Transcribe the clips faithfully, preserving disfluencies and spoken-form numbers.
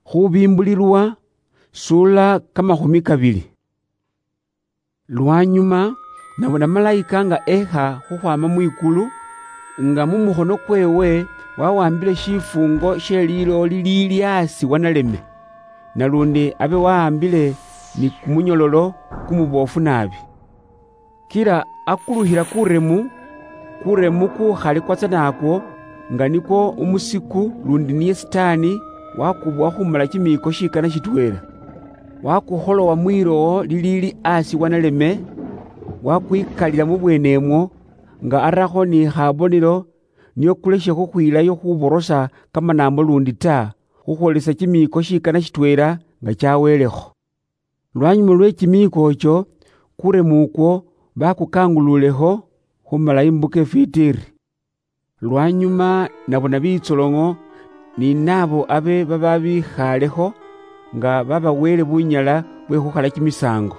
Khubimbulilwa sula kamakhumi kabili. Lwanyuma nabona malayika nga ekha khukhwama mwikulu nga mumukhono kwewe wawambile shifungo she liloli lili asi wanaleme, nalundi abe wawambile ni kumunyololo kumubofu nabi. Kila akuluhila kuremu, kuremu kukhali kwatsanakwo nga niko umusiku lundi niye Sitani wakubwa khumala kimiko shikana shitwela. Wakukholowa mwilowo lilili asi wanaleme, wakwikalila mubwenemwo nga arakho ni khabonelo niyo kuleshe khukhwilayo khuborosa kamanambo lundi ta, khukhwolesa kimiko shikana shitwela nga chawelekho. Lwanyuma lwe kimiko icho kuremu ukwo bakukangululekho khumala imbuka efitiri. Lwanyuma nabona bitsolongo ni nabo abe bababikhalekho nga babawele bunyala bwe khukhala kimisango.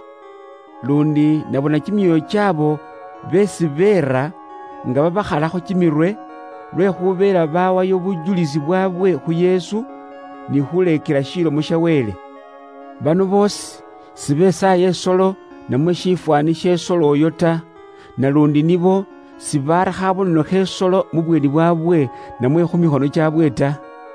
Lundi nabona kimyoyo chabo besi bera nga babakhalakho kimirwe lwe khubera bawayo bujulizi bwabwe khu Yesu ni khulekela shilomo sha Wele. Bano bosi sibesaya esolo namwe shifwani shesolo oyo ta, nalundi nibo sibara khabonelo khesolo mubweni bwabwe namwe khumikhono chabwe ta.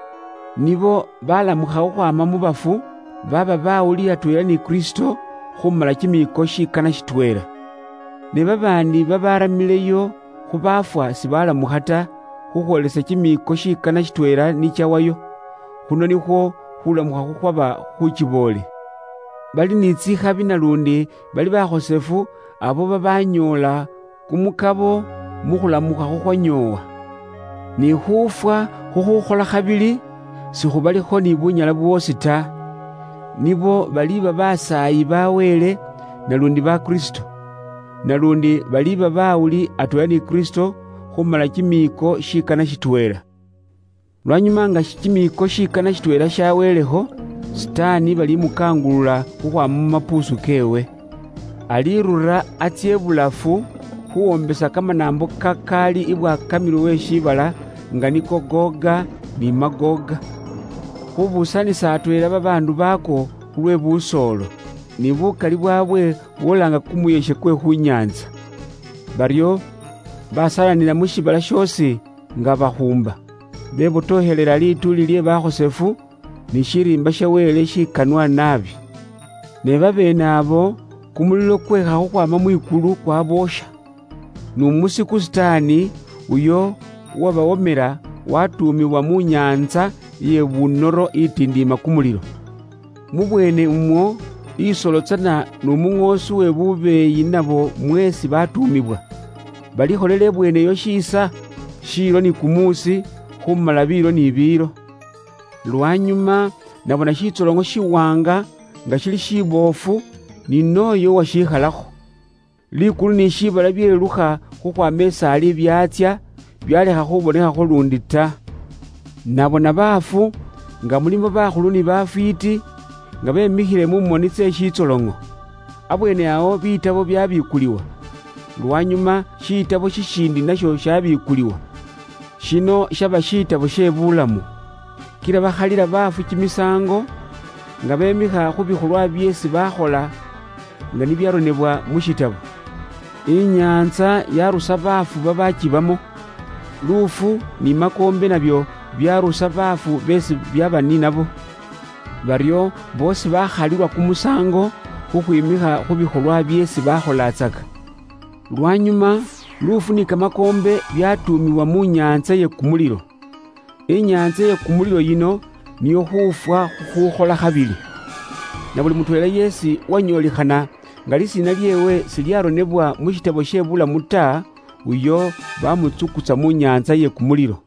Nibo balamukha khukhwama mubafu baba bawuli atwela ni Kristo khumala kimiko shikana shitwela. Ne babandi babaramileyo khubafwa sibalamukha ta khukhwolesa kimiko shikana shitwela ni chawayo. Khuno nikhwo khulamukha khukhwaba khukibole. Bali ni tsikhabi nalundi bali bakhosefu abo babanyola kumukabo mukhulamukha khukhwanyowa. Ni khufwa khukhukhola khabili sikhubalikho ni bunyala bwosi ta. Nibo bali babasayi bawele nalundi ba Kristo. Nalundi bali babawuli atwela ni Kristo khumala kimiko shikana shitwela. Lwanyuma nga kimiko shikana shitwela shawelekho, Sitani bali mukangulula khukhwama mumapusu kewe. Alirura atye bulafu khuwombesa kamanambo kakali ibwakamilo we shibala nga niko Goga ni Magoga. Khubusanisa atwela babandu bako khulwe busolo ni bukali bwabwe bwolanga kumuyeshe kwe khunyanza. Baryo basalanila mushibala shosi nga bakhumba bebotohelela lituli lye bakhosefu ni shirimba sha Wele shikanwa nabi. Ne babene abo kumulilo kwekha khukhwama mwikulu kwabosha. Numusiku Sitani uyo wabawomela watumiwa mu nyanza ye bunoro itindima kumulilo. Mubwene umwo isolo tsana numung'osi we bubeyi nabo mwesi batumibwa. Balikholela ebwene yo shisa shilo ni kumusi khumala bilo ni bilo. Lwanyuma nabona shitsolongo shiwanga nga shili shibofu ni noyo washikhalakho. Likulu ni shibala byelukha khukhwama esali byatsya byalekha khubonekha lundi ta. Nabona bafu nga mulimo bakhulu ni bafwiti nga bemikhile mumoni tse shitsolongo. Abwene awo bitabo byabikuliwa. Lwanyuma shitabo shishindi nasho shabikuliwa. Shino shaba shitabo she bulamu. Kila bakhalila bafu kimisango nga bemikha khubikhulwa byesi bakhola nga nibyaronebwa mushitabo. Inyanza yarusa bafu babakibamo. Lufu ni makombe nabyo byarusa bafu besi byabani nabo. Baryo bosi bakhalilwa kumusango khukhwimikha khubikhulwa byesi bakholatsaka. Lwanyuma lufu ni kamakombe byatumiwa mu nyanza ye kumulilo. Inyanza ye kumulilo yino niyo khufwa khukhola khabili. Na buli mutwela yesi wanyolikhana nga lisina lyewe silyaronebwa mushitabo she bulamu ta, uyo bamutsukutsa mu nyanza ye kumulilo.